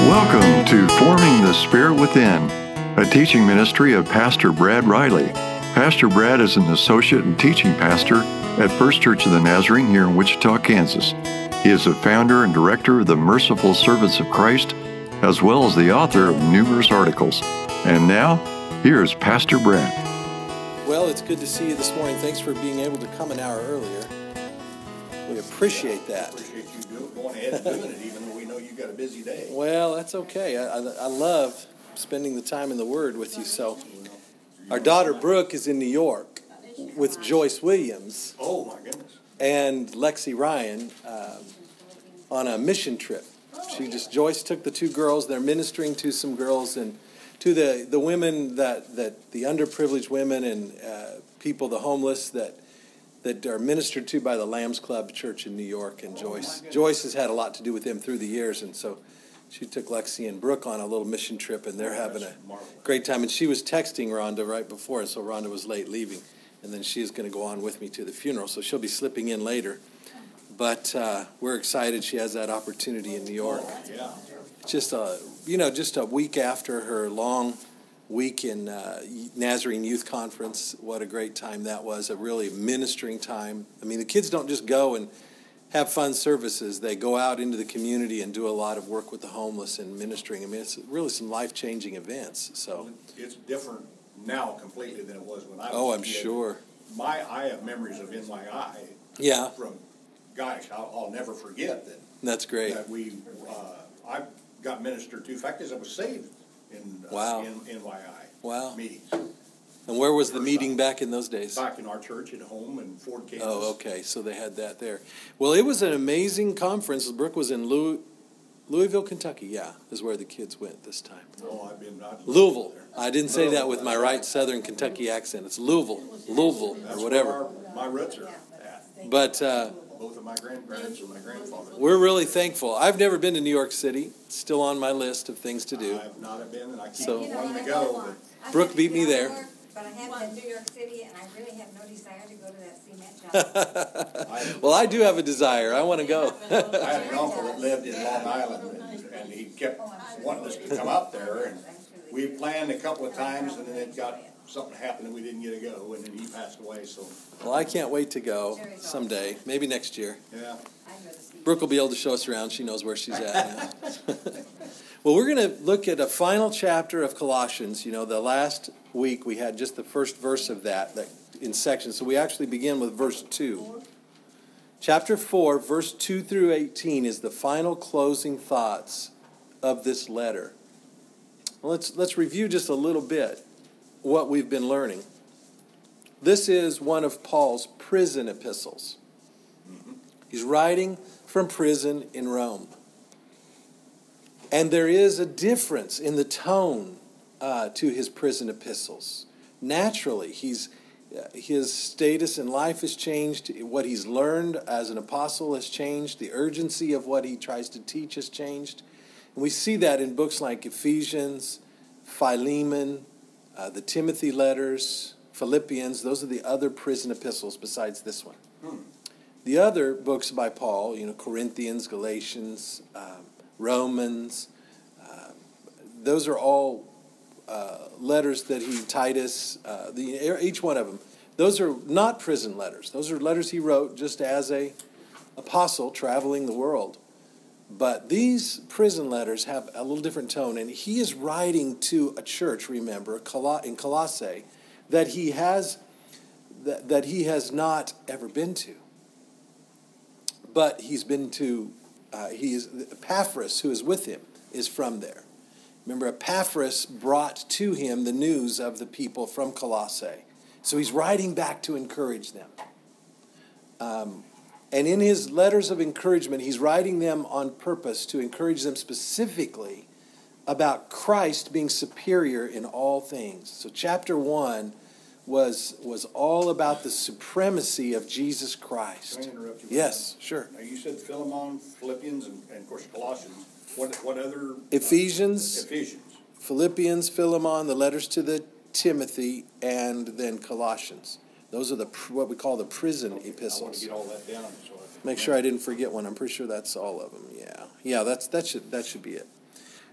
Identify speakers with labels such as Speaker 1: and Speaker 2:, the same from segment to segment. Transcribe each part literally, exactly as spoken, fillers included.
Speaker 1: Welcome to Forming the Spirit Within, a teaching ministry of Pastor Brad Riley. Pastor Brad is an associate and teaching pastor at First Church of the Nazarene here in Wichita, Kansas. He is the founder and director of the Merciful Servants of Christ, as well as the author of numerous articles. And now, here's Pastor Brad.
Speaker 2: Well, it's good to see you this morning. Thanks for being able to come an hour earlier. We appreciate that.
Speaker 3: I appreciate you do, going ahead and doing it, even though we know you've got a busy day.
Speaker 2: Well, that's okay. I, I, I love spending the time in the Word with you. So, our daughter Brooke is in New York with Joyce Williams.
Speaker 3: Oh, my goodness.
Speaker 2: And Lexi Ryan uh, on a mission trip. She just Joyce took the two girls. They're ministering to some girls and to the, the women that, that the underprivileged women and uh, people, the homeless that that are ministered to by the Lambs Club Church in New York. And Joyce Joyce has had a lot to do with them through the years, and so she took Lexi and Brooke on a little mission trip, and they're having a great time. And she was texting Rhonda right before, and so Rhonda was late leaving, and then she is going to go on with me to the funeral, so she'll be slipping in later. But uh, we're excited she has that opportunity in New York. Just a you know just a week after her long week in uh, Nazarene Youth Conference. What a great time that was, a really ministering time. I mean, the kids don't just go and have fun services. They go out into the community and do a lot of work with the homeless and ministering. I mean, it's really some life-changing events. So
Speaker 3: It's different now completely than it was when I was
Speaker 2: Oh,
Speaker 3: a
Speaker 2: I'm
Speaker 3: kid.
Speaker 2: sure.
Speaker 3: My, I have memories of N Y I
Speaker 2: Yeah,
Speaker 3: from, gosh, I'll, I'll never forget that,
Speaker 2: that's great.
Speaker 3: that we, uh, I got ministered to. In fact, as I was saved in, uh,
Speaker 2: Wow.
Speaker 3: in N Y I
Speaker 2: Wow.
Speaker 3: meetings.
Speaker 2: And where was the
Speaker 3: First
Speaker 2: meeting
Speaker 3: time.
Speaker 2: back in those days?
Speaker 3: Back in our church at home in Ford, Kansas.
Speaker 2: Oh, okay. So they had that there. Well, it was an amazing conference. Brooke was in Louis, Louisville, Kentucky. Yeah, is where the kids went this time.
Speaker 3: Oh, I've been, I've
Speaker 2: Louisville.
Speaker 3: there.
Speaker 2: I didn't say that with my right Southern Kentucky accent. It's Louisville, Louisville,
Speaker 3: That's
Speaker 2: or whatever.
Speaker 3: where our, my roots are at.
Speaker 2: But uh,
Speaker 3: Both of my grandparents and my grandfather.
Speaker 2: we're really thankful. I've never been to New York City. It's still on my list of things to do.
Speaker 3: I've not been, and I keep
Speaker 2: So-
Speaker 3: wanting to go, but
Speaker 2: Brooke beat me there.
Speaker 4: But I have been to New York City, and I really have no desire to go to that cement job.
Speaker 3: I,
Speaker 2: Well, I do have a desire. I want to go.
Speaker 3: I had an uncle that lived in Long Island, and, and he kept wanting us to come up there, and we planned a couple of times, and then it got, something happened and we didn't get to go, and then he passed away, so,
Speaker 2: Well, I can't wait to go someday, maybe next year.
Speaker 3: yeah.
Speaker 2: Brooke will be able to show us around. She knows where she's at now. Well, we're going to look at a final chapter of Colossians. You know, the last week we had just the first verse of that, that in sections. So we actually begin with verse two. Chapter four, verse two through eighteen is the final closing thoughts of this letter. Well, let's let's review just a little bit what we've been learning. This is one of Paul's prison epistles. He's writing from prison in Rome. And there is a difference in the tone uh, to his prison epistles. Naturally, he's, uh, his status in life has changed. What he's learned as an apostle has changed. The urgency of what he tries to teach has changed. And we see that in books like Ephesians, Philemon, uh, the Timothy letters, Philippians. Those are the other prison epistles besides this one. Hmm. The other books by Paul, you know, Corinthians, Galatians, um, Romans, uh, those are all uh, letters that he, Titus, uh, the, each one of them, those are not prison letters. Those are letters he wrote just as a apostle traveling the world. But these prison letters have a little different tone, and he is writing to a church, remember, in Colossae, that he has, that, that he has not ever been to. But he's been to, uh, he is, Epaphras, who is with him, is from there. Remember, Epaphras brought to him the news of the people from Colossae. So he's writing back to encourage them. Um, and in his letters of encouragement, he's writing them on purpose to encourage them specifically about Christ being superior in all things. So chapter one was was all about the supremacy of Jesus Christ.
Speaker 3: Can I interrupt you?
Speaker 2: Yes, sure.
Speaker 3: Now, you said Philemon, Philippians, and, and of course Colossians. What, what other?
Speaker 2: Ephesians,
Speaker 3: Ephesians.
Speaker 2: Philippians, Philemon, the letters to the Timothy, and then Colossians. Those are the what we call the prison
Speaker 3: I want to
Speaker 2: epistles.
Speaker 3: get all that down. So I can
Speaker 2: Make sure I didn't forget one. I'm pretty sure that's all of them. Yeah, yeah. That's that should that should be it.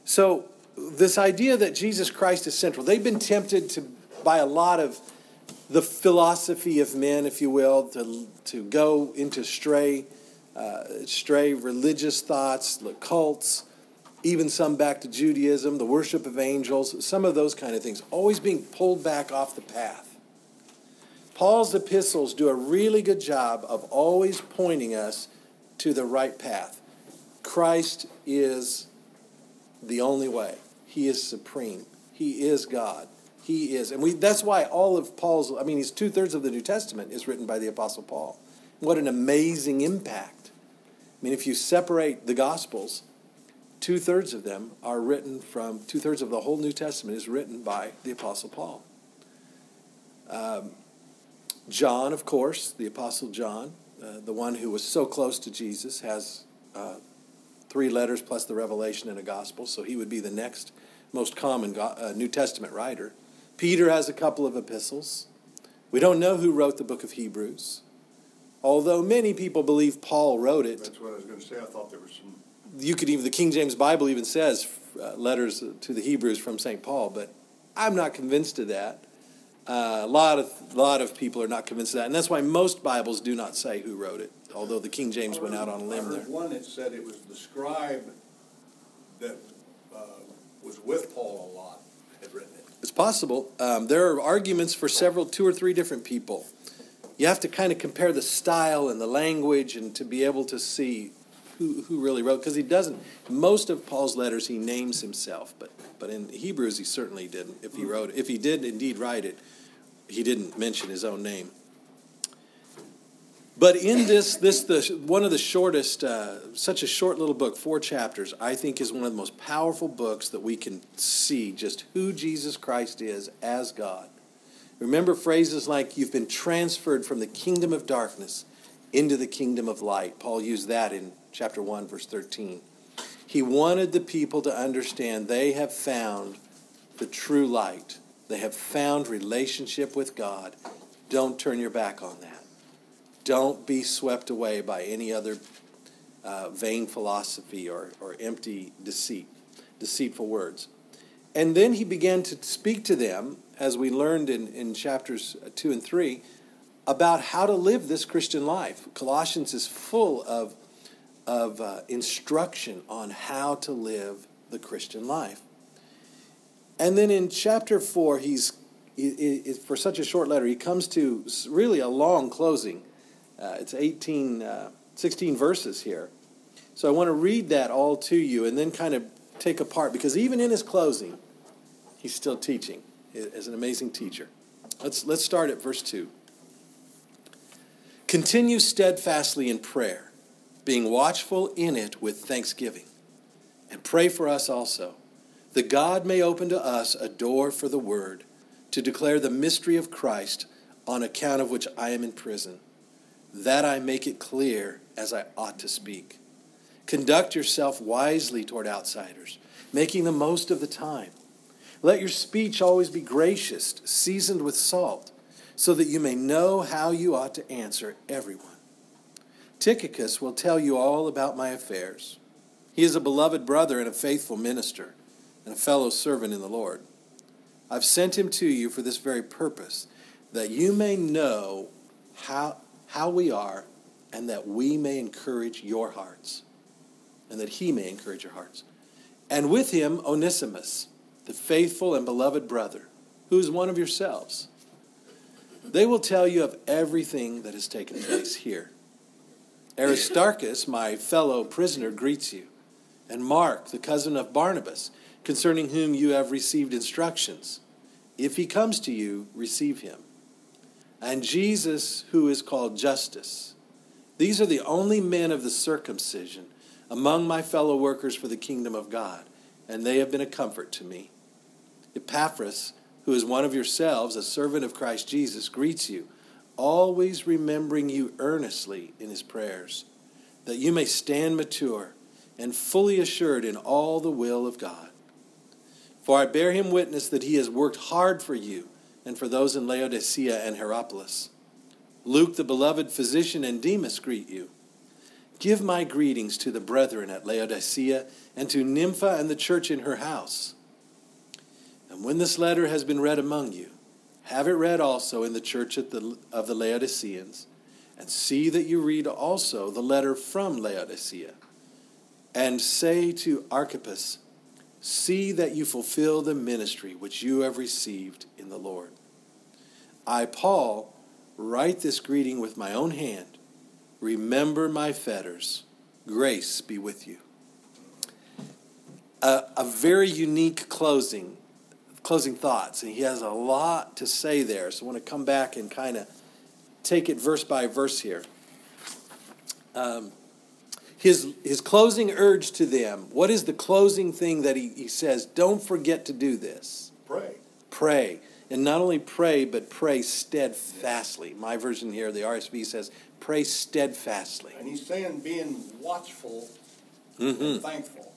Speaker 2: So this idea that Jesus Christ is central, they've been tempted to by a lot of the philosophy of men, if you will, to to go into stray, uh, stray religious thoughts, the cults, even some back to Judaism, the worship of angels, some of those kind of things, always being pulled back off the path. Paul's epistles do a really good job of always pointing us to the right path. Christ is the only way. He is supreme. He is God. He is. And we that's why all of Paul's, I mean, he's two-thirds of the New Testament is written by the Apostle Paul. What an amazing impact. I mean, if you separate the Gospels, two-thirds of them are written from, two-thirds of the whole New Testament is written by the Apostle Paul. Um, John, of course, the Apostle John, uh, the one who was so close to Jesus, has uh, three letters plus the Revelation and a Gospel, so he would be the next most common go- uh, New Testament writer. Peter has a couple of epistles. We don't know who wrote the book of Hebrews, although many people believe Paul wrote it.
Speaker 3: That's what I was going to say. I thought there was some.
Speaker 2: You could even, the King James Bible even says uh, letters to the Hebrews from Saint Paul, but I'm not convinced of that. Uh, a lot of a lot of people are not convinced of that, and that's why most Bibles do not say who wrote it, although the King James went out on a limb
Speaker 3: I
Speaker 2: there.
Speaker 3: heard one that said it was the scribe that uh, was with Paul a lot had written it.
Speaker 2: It's possible. Um, there are arguments for several, two or three different people. You have to kind of compare the style and the language and to be able to see who, who really wrote, because he doesn't, most of Paul's letters he names himself, but but in Hebrews he certainly didn't. If he wrote, if he did indeed write it, he didn't mention his own name. But in this, this the one of the shortest, uh, such a short little book, four chapters, I think is one of the most powerful books that we can see just who Jesus Christ is as God. Remember phrases like, you've been transferred from the kingdom of darkness into the kingdom of light. Paul used that in chapter one, verse thirteen. He wanted the people to understand they have found the true light. They have found relationship with God. Don't turn your back on that. Don't be swept away by any other uh, vain philosophy or, or empty deceit, deceitful words. And then he began to speak to them, as we learned in, in chapters two and three, about how to live this Christian life. Colossians is full of, of uh, instruction on how to live the Christian life. And then in chapter four, he's he, he, for such a short letter, he comes to really a long closing. Uh, it's eighteen, uh, sixteen verses here. So I want to read that all to you and then kind of take apart, because even in his closing, he's still teaching as an amazing teacher. Let's, let's start at verse two. Continue steadfastly in prayer, being watchful in it with thanksgiving. And pray for us also, that God may open to us a door for the word, to declare the mystery of Christ, on account of which I am in prison, that I make it clear as I ought to speak. Conduct yourself wisely toward outsiders, making the most of the time. Let your speech always be gracious, seasoned with salt, so that you may know how you ought to answer everyone. Tychicus will tell you all about my affairs. He is a beloved brother and a faithful minister, and a fellow servant in the Lord. I've sent him to you for this very purpose, that you may know how, how we are, and that we may encourage your hearts, and that he may encourage your hearts. And with him, Onesimus, the faithful and beloved brother, who is one of yourselves. They will tell you of everything that has taken place here. Aristarchus, my fellow prisoner, greets you, and Mark, the cousin of Barnabas, concerning whom you have received instructions. If he comes to you, receive him. And Jesus, who is called Justus. These are the only men of the circumcision among my fellow workers for the kingdom of God, and they have been a comfort to me. Epaphras, who is one of yourselves, a servant of Christ Jesus, greets you, always remembering you earnestly in his prayers, that you may stand mature and fully assured in all the will of God. For I bear him witness that he has worked hard for you and for those in Laodicea and Hierapolis. Luke, the beloved physician, and Demas greet you. Give my greetings to the brethren at Laodicea and to Nympha and the church in her house. And when this letter has been read among you, have it read also in the church of the, of the Laodiceans, and see that you read also the letter from Laodicea. And say to Archippus, see that you fulfill the ministry which you have received in the Lord. I, Paul, write this greeting with my own hand. Remember my fetters. Grace be with you. A, a very unique closing, closing thoughts. And he has a lot to say there. So I want to come back and kind of take it verse by verse here. Um, his, his closing urge to them. What is the closing thing that he, he says? Don't forget to do this.
Speaker 3: Pray.
Speaker 2: Pray. And not only pray, but pray steadfastly. My version here, the R S V says, pray steadfastly.
Speaker 3: And he's saying being watchful
Speaker 2: Mm-hmm.
Speaker 3: and thankful.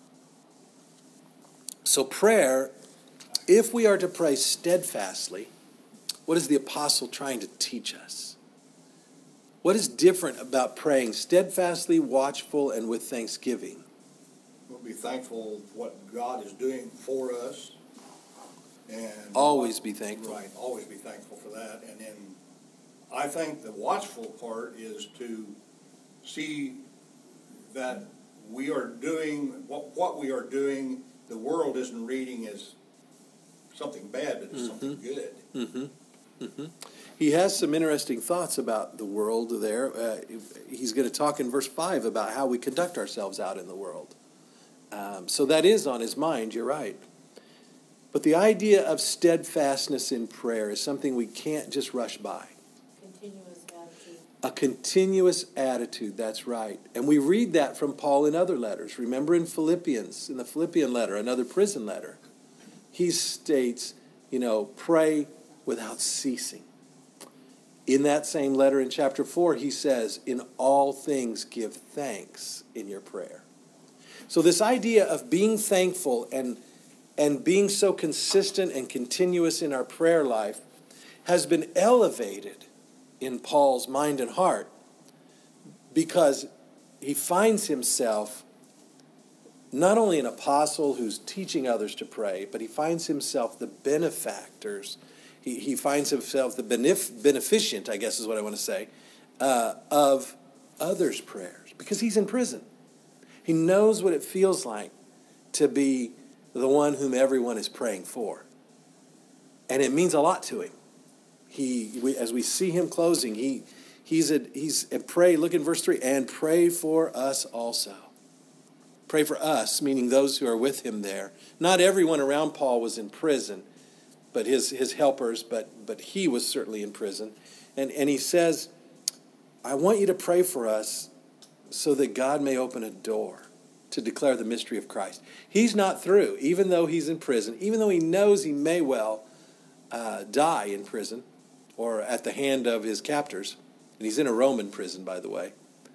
Speaker 2: So prayer, if we are to pray steadfastly, what is the apostle trying to teach us? What is different about praying steadfastly, watchful, and with thanksgiving?
Speaker 3: We'll be thankful for what God is doing for us. And
Speaker 2: Always be thankful.
Speaker 3: Right, always be thankful for that. And then I think the watchful part is to see that we are doing, what, what we are doing, the world isn't reading as something bad, but it's mm-hmm. something good.
Speaker 2: Mm-hmm. Mm-hmm. He has some interesting thoughts about the world there. Uh, he's going to talk in verse five about how we conduct ourselves out in the world. Um, so that is on his mind, you're right. But the idea of steadfastness in prayer is something we can't just rush by.
Speaker 5: Continuous attitude.
Speaker 2: A continuous attitude, that's right. And we read that from Paul in other letters. Remember in Philippians, in the Philippian letter, another prison letter, he states, you know, pray without ceasing. In that same letter in chapter four, he says, in all things give thanks in your prayer. So this idea of being thankful and And being so consistent and continuous in our prayer life has been elevated in Paul's mind and heart because he finds himself not only an apostle who's teaching others to pray, but he finds himself the benefactors. He, he finds himself the benef- beneficent, I guess is what I want to say, uh, of others' prayers because he's in prison. He knows what it feels like to be the one whom everyone is praying for. And it means a lot to him. He, we, as we see him closing, he, he's a, he's a pray, look in verse three, and pray for us also. Pray for us, meaning those who are with him there. Not everyone around Paul was in prison, but his, his helpers, but, but he was certainly in prison. And, and he says, I want you to pray for us so that God may open a door to declare the mystery of Christ. He's not through, even though he's in prison, even though he knows he may well uh, die in prison or at the hand of his captors. And he's in a Roman prison, by the way.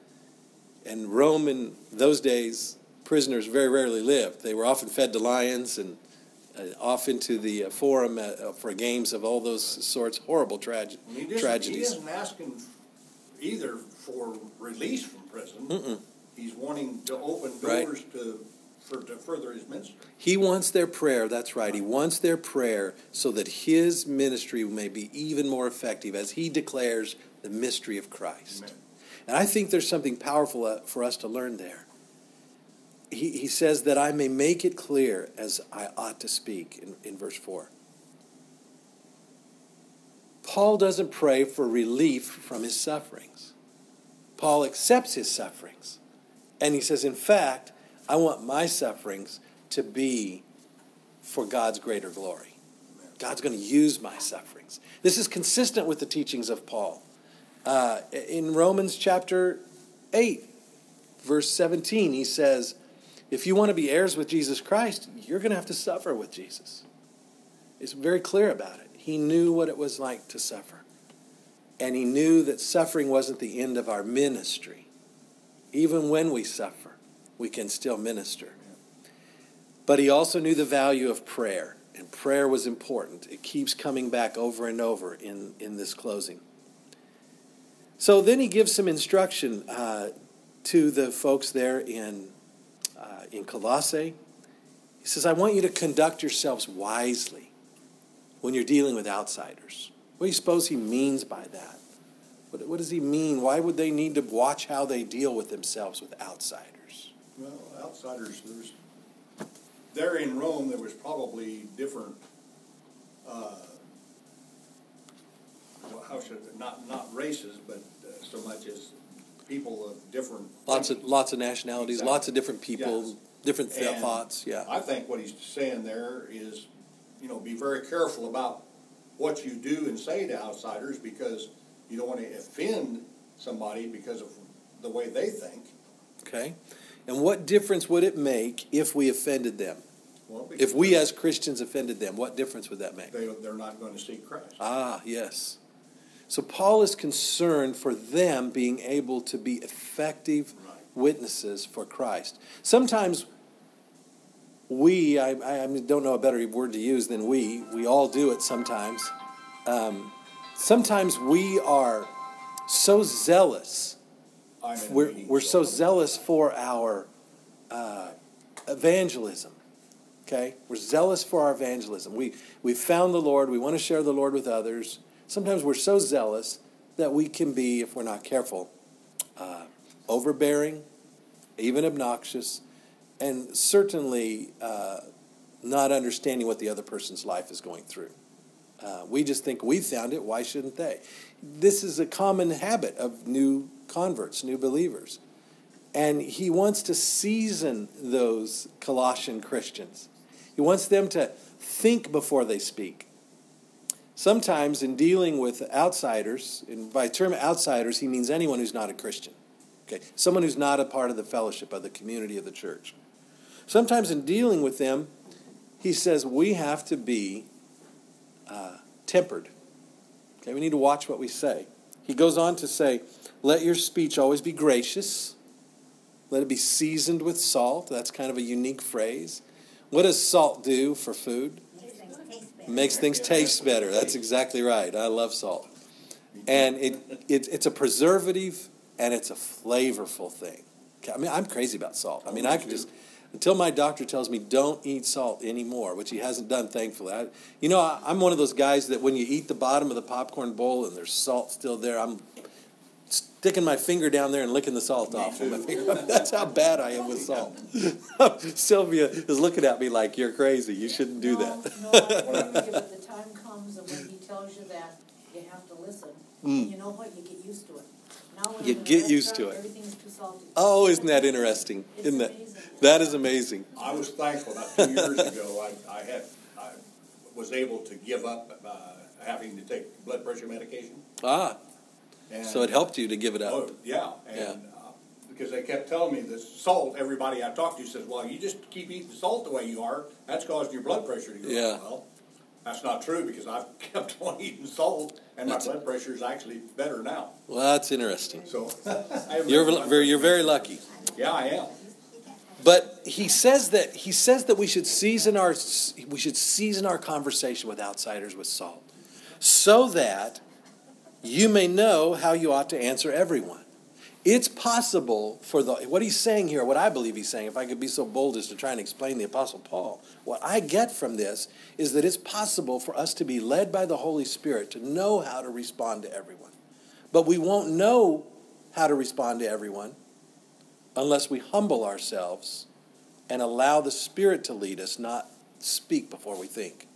Speaker 2: And Rome in those days, prisoners very rarely lived. They were often fed to lions and uh, off into the uh, forum uh, for games of all those sorts, horrible trage-
Speaker 3: he
Speaker 2: tragedies.
Speaker 3: He isn't asking either for release from prison. Mm-mm. He's wanting to open doors right. to, for, to further his ministry. He
Speaker 2: wants their prayer, that's right. He wants their prayer so that his ministry may be even more effective as he declares the mystery of Christ. Amen. And I think there's something powerful for us to learn there. He, he says that I may make it clear as I ought to speak in, in verse four. Paul doesn't pray for relief from his sufferings. Paul accepts his sufferings. And he says, in fact, I want my sufferings to be for God's greater glory. God's going to use my sufferings. This is consistent with the teachings of Paul. Uh, in Romans chapter eight, verse seventeen, he says, if you want to be heirs with Jesus Christ, you're going to have to suffer with Jesus. He's very clear about it. He knew what it was like to suffer. And he knew that suffering wasn't the end of our ministry. Even when we suffer, we can still minister. But he also knew the value of prayer, and prayer was important. It keeps coming back over and over in, in this closing. So then he gives some instruction. Uh, to the folks there in uh, in Colossae. He says, I want you to conduct yourselves wisely when you're dealing with outsiders. What do you suppose he means by that? What, what does he mean? Why would they need to watch how they deal with themselves with outsiders?
Speaker 3: Well, outsiders, there's, there in Rome, there was probably different, uh, well, how should, it- not, not races, but uh, so much as people of different.
Speaker 2: Lots of lots of nationalities,
Speaker 3: Exactly.
Speaker 2: lots of different people,
Speaker 3: Yes.
Speaker 2: different th-
Speaker 3: And
Speaker 2: thoughts. Yeah.
Speaker 3: I think what he's saying there is, you know, be very careful about what you do and say to outsiders, because you don't want to offend somebody because of the way they think.
Speaker 2: Okay. And what difference would it make if we offended them?
Speaker 3: Well,
Speaker 2: If
Speaker 3: because
Speaker 2: we as Christians offended them, what difference would that make?
Speaker 3: they, they're not going to seek Christ.
Speaker 2: Ah, yes. So Paul is concerned for them being able to be effective
Speaker 3: Right.
Speaker 2: witnesses for Christ. Sometimes we, I, I don't know a better word to use than we, we all do it sometimes. Um, sometimes we are so zealous,
Speaker 3: I'm in
Speaker 2: we're,
Speaker 3: meetings,
Speaker 2: we're so zealous for our uh, evangelism. Okay? We're zealous for our evangelism. We, we've found the Lord. We want to share the Lord with others. Sometimes we're so zealous that we can be, if we're not careful, uh, overbearing, even obnoxious, and certainly uh, not understanding what the other person's life is going through. Uh, we just think we found it. Why shouldn't they? This is a common habit of new converts, new believers. And he wants to season those Colossian Christians. He wants them to think before they speak. Sometimes in dealing with outsiders, and by term outsiders, he means anyone who's not a Christian. Okay, someone who's not a part of the fellowship, of the community of the church. Sometimes in dealing with them, he says we have to be uh, tempered. Okay, we need to watch what we say. He goes on to say, let your speech always be gracious. Let it be seasoned with salt. That's kind of a unique phrase. What does salt do for food?
Speaker 4: Makes things taste better.
Speaker 2: Makes things taste better. That's exactly right. I love salt. And it, it it's a preservative and it's a flavorful thing. Okay, I mean, I'm crazy about salt. I mean, I can just, until my doctor tells me don't eat salt anymore, which he hasn't done, thankfully. I, you know, I, I'm one of those guys that when you eat the bottom of the popcorn bowl and there's salt still there, I'm sticking my finger down there and licking the salt
Speaker 3: Me
Speaker 2: off.
Speaker 3: too.
Speaker 2: With my finger. That's how bad I am with salt. Sylvia is looking at me like, you're crazy. You shouldn't do
Speaker 5: No,
Speaker 2: that.
Speaker 5: No, I agree with you, but the time comes and when he tells you that, you have to listen.
Speaker 2: Mm.
Speaker 5: You know what, you get used to it. Now when
Speaker 2: You
Speaker 5: I'm in a
Speaker 2: get used to
Speaker 5: restaurant,
Speaker 2: it.
Speaker 5: Everything's too salty.
Speaker 2: Oh, isn't that interesting?
Speaker 5: It's
Speaker 2: Isn't that?
Speaker 5: amazing.
Speaker 2: That is amazing.
Speaker 3: I was thankful that two years ago, I, I had, I was able to give up, uh, having to take blood pressure medication.
Speaker 2: Ah,
Speaker 3: And,
Speaker 2: so it helped you to give it
Speaker 3: Oh,
Speaker 2: up.
Speaker 3: yeah, and, uh, because they kept telling me that salt, everybody I talked to says, well, you just keep eating salt the way you are, that's causing your blood pressure to go
Speaker 2: Yeah.
Speaker 3: up. Well, that's not true, because I've kept on eating salt, and my
Speaker 2: That's-
Speaker 3: blood pressure is actually better now,
Speaker 2: Well, that's interesting.
Speaker 3: so. I haven't
Speaker 2: You're
Speaker 3: had blood
Speaker 2: very, you're
Speaker 3: pressure.
Speaker 2: very lucky.
Speaker 3: Yeah, I am.
Speaker 2: But he says that he says that we should season our we should season our conversation with outsiders with salt, so that you may know how you ought to answer everyone. It's possible for the what he's saying here, what I believe he's saying, if I could be so bold as to try and explain the Apostle Paul, what I get from this is that it's possible for us to be led by the Holy Spirit to know how to respond to everyone. But we won't know how to respond to everyone unless we humble ourselves and allow the Spirit to lead us, not speak before we think.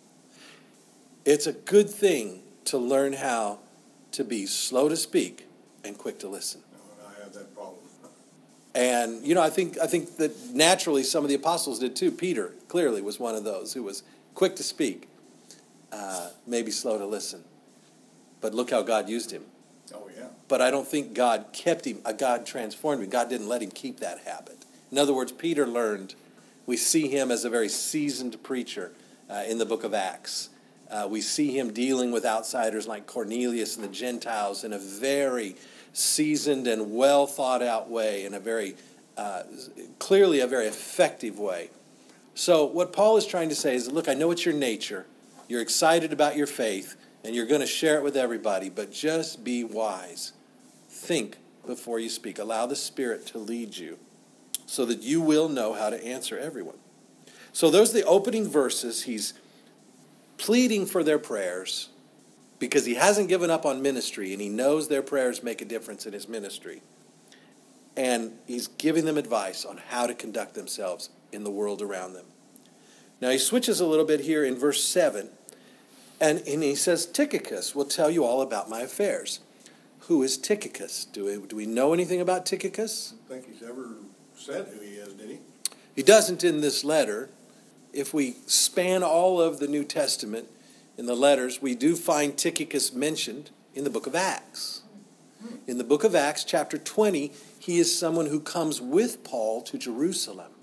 Speaker 2: It's a good thing to learn how to be slow to speak and quick to listen.
Speaker 3: No, I have that problem.
Speaker 2: And, you know, I think I think that naturally some of the apostles did too. Peter clearly was one of those who was quick to speak, uh, maybe slow to listen. But look how God used him.
Speaker 3: Oh, yeah.
Speaker 2: But I don't think God kept him, uh, God transformed him. God didn't let him keep that habit. In other words, Peter learned, we see him as a very seasoned preacher uh, in the book of Acts. Uh, we see him dealing with outsiders like Cornelius and the Gentiles in a very seasoned and well thought out way, in a very, uh, clearly a very effective way. So what Paul is trying to say is, look, I know it's your nature. You're excited about your faith, and you're going to share it with everybody, but just be wise. Think before you speak. Allow the Spirit to lead you so that you will know how to answer everyone. So those are the opening verses. He's pleading for their prayers because he hasn't given up on ministry, and he knows their prayers make a difference in his ministry. And he's giving them advice on how to conduct themselves in the world around them. Now he switches a little bit here in verse seven, and, and he says, Tychicus will tell you all about my affairs. Who is Tychicus? Do we, do we know anything about Tychicus?
Speaker 3: I don't think he's ever said who he is, did he?
Speaker 2: He doesn't in this letter. If we span all of the New Testament in the letters, we do find Tychicus mentioned in the book of Acts. In the book of Acts, chapter twenty, he is someone who comes with Paul to Jerusalem,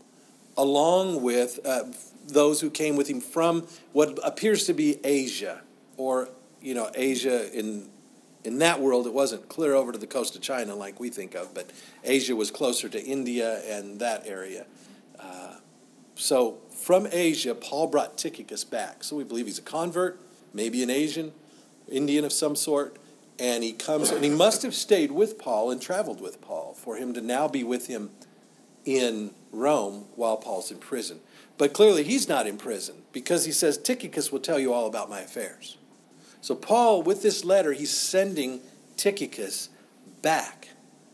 Speaker 2: along with uh, those who came with him from what appears to be Asia, or, you know, Asia in in that world. It wasn't clear over to the coast of China like we think of, but Asia was closer to India and that area. Uh, so from Asia, Paul brought Tychicus back. So we believe he's a convert, maybe an Asian, Indian of some sort. And he comes, and he must have stayed with Paul and traveled with Paul for him to now be with him in Rome while Paul's in prison. But clearly he's not in prison because he says, Tychicus will tell you all about my affairs. So Paul, with this letter, he's sending Tychicus back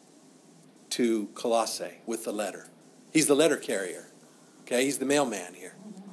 Speaker 2: to Colossae with the letter. He's the letter carrier. Okay, he's the mailman here.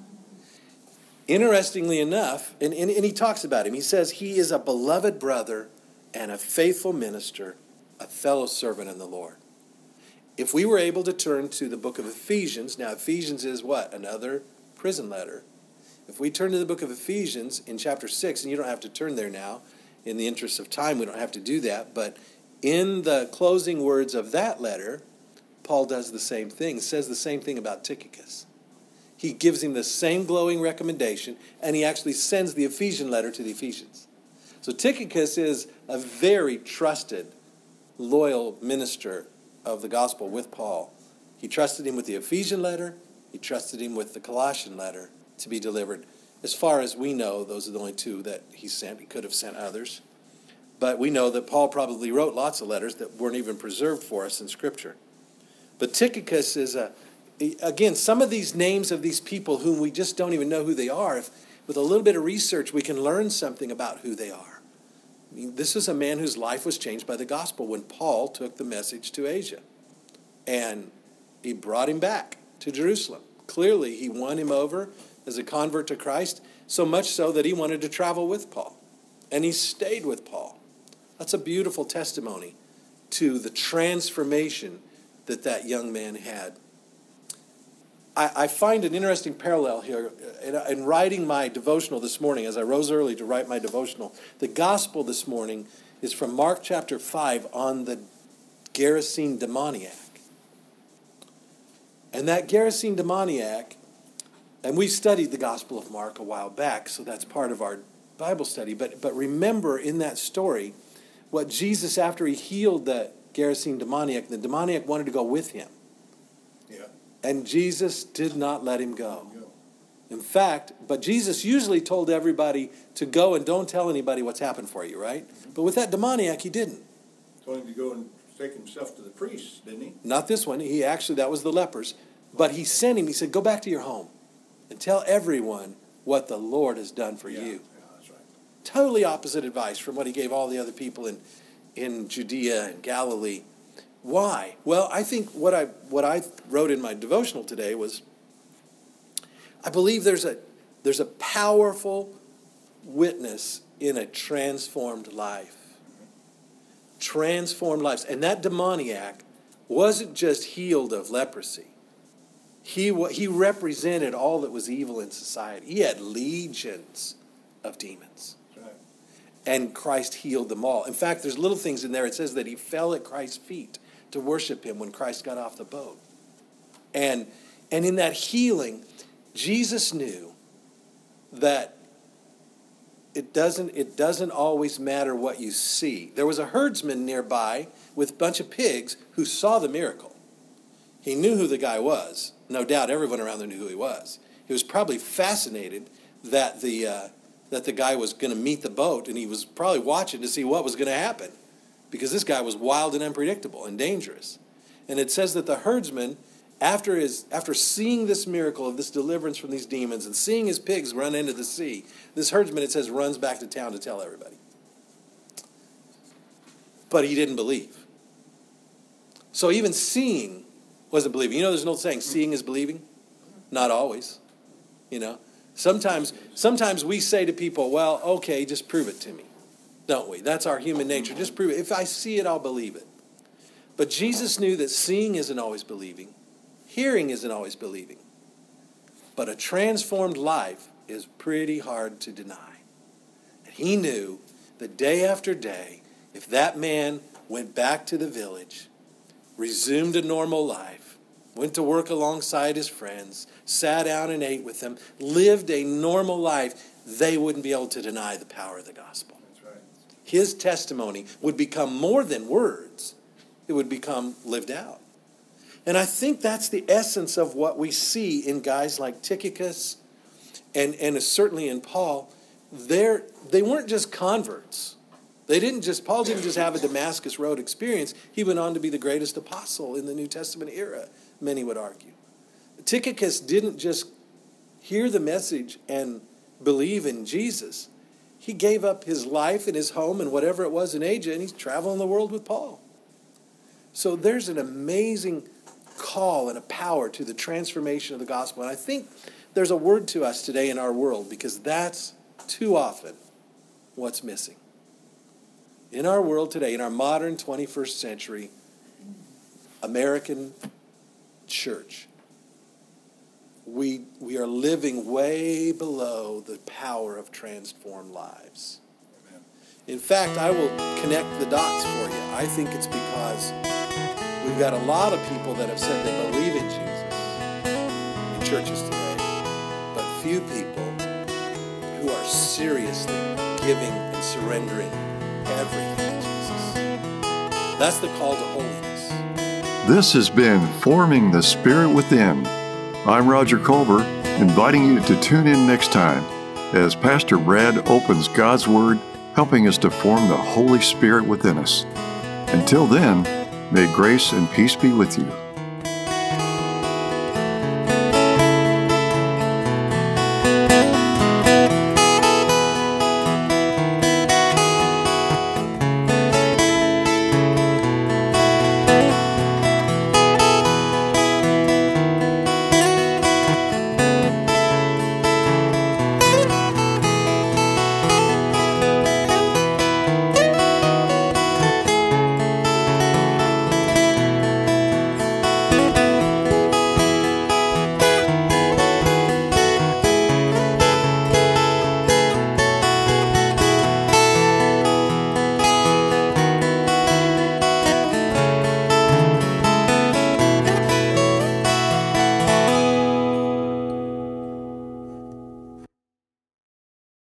Speaker 2: Interestingly enough, and, and, and he talks about him, he says he is a beloved brother and a faithful minister, a fellow servant in the Lord. If we were able to turn to the book of Ephesians, now Ephesians is what? Another prison letter. If we turn to the book of Ephesians in chapter six, and you don't have to turn there now, in the interest of time, we don't have to do that, but in the closing words of that letter, Paul does the same thing, says the same thing about Tychicus. He gives him the same glowing recommendation, and he actually sends the Ephesian letter to the Ephesians. So Tychicus is a very trusted, loyal minister of the gospel with Paul. He trusted him with the Ephesian letter. He trusted him with the Colossian letter to be delivered. As far as we know, those are the only two that he sent. He could have sent others. But we know that Paul probably wrote lots of letters that weren't even preserved for us in Scripture. But Tychicus is a, again, some of these names of these people whom we just don't even know who they are, if with a little bit of research, we can learn something about who they are. I mean, this is a man whose life was changed by the gospel when Paul took the message to Asia. And he brought him back to Jerusalem. Clearly, he won him over as a convert to Christ, so much so that he wanted to travel with Paul. And he stayed with Paul. That's a beautiful testimony to the transformation that that young man had. I, I find an interesting parallel here. In, in writing my devotional this morning, as I rose early to write my devotional, the gospel this morning is from Mark chapter five on the Gerasene demoniac. And that Gerasene demoniac, and we studied the Gospel of Mark a while back, so that's part of our Bible study. But, but remember in that story, what Jesus, after he healed the Gerasene demoniac, the demoniac wanted to go with him.
Speaker 3: Yeah.
Speaker 2: And Jesus did not let him go. In fact, but Jesus usually told everybody to go and don't tell anybody what's happened for you, right? But with that demoniac, he didn't.
Speaker 3: Told him to go and take himself to the priests, didn't he?
Speaker 2: Not this one. He actually, that was the lepers. But he sent him, he said, go back to your home and tell everyone what the Lord has done for
Speaker 3: Yeah,
Speaker 2: you.
Speaker 3: yeah, that's right.
Speaker 2: Totally opposite advice from what he gave all the other people in, in Judea and Galilee. Why? Well, I think what I what I wrote in my devotional today was, I believe there's a there's a powerful witness in a transformed life. Transformed lives. And that demoniac wasn't just healed of leprosy. He, he represented all that was evil in society. He had legions of demons.
Speaker 3: That's right.
Speaker 2: And Christ healed them all. In fact, there's little things in there. It says that he fell at Christ's feet to worship him when Christ got off the boat. And, and in that healing, Jesus knew that it doesn't, it doesn't always matter what you see. There was a herdsman nearby with a bunch of pigs who saw the miracle. He knew who the guy was. No doubt everyone around there knew who he was. He was probably fascinated that the, uh, that the guy was going to meet the boat, and he was probably watching to see what was going to happen. because this guy was wild and unpredictable and dangerous. And it says that the herdsman, after his after seeing this miracle of this deliverance from these demons and seeing his pigs run into the sea, this herdsman, it says, runs back to town to tell everybody. But he didn't believe. So even seeing wasn't believing. You know, there's an old saying, seeing is believing. Not always. You know, sometimes sometimes we say to people, well, okay, just prove it to me. Don't we? That's our human nature. Just prove it. If I see it, I'll believe it. But Jesus knew that seeing isn't always believing. Hearing isn't always believing. But a transformed life is pretty hard to deny. And he knew that day after day, if that man went back to the village, resumed a normal life, went to work alongside his friends, sat down and ate with them, lived a normal life, they wouldn't be able to deny the power of the gospel.
Speaker 3: That's right.
Speaker 2: His testimony would become more than words. It would become lived out. And I think that's the essence of what we see in guys like Tychicus and, and certainly in Paul. They're, they weren't just converts. They didn't just, Paul didn't just have a Damascus Road experience. He went on to be the greatest apostle in the New Testament era, many would argue. Tychicus didn't just hear the message and believe in Jesus. He gave up his life and his home and whatever it was in Asia, and he's traveling the world with Paul. So there's an amazing call and a power to the transformation of the gospel. And I think there's a word to us today in our world, because that's too often what's missing. In our world today, in our modern twenty-first century American church, we, we are living way below the power of transformed lives.
Speaker 3: Amen.
Speaker 2: In fact, I will connect the dots for you. I think it's because we've got a lot of people that have said they believe in Jesus in churches today, but few people who are seriously giving and surrendering everything to Jesus. That's the call to holiness.
Speaker 1: This has been Forming the Spirit Within. I'm Roger Culver, inviting you to tune in next time as Pastor Brad opens God's Word, helping us to form the Holy Spirit within us. Until then, may grace and peace be with you.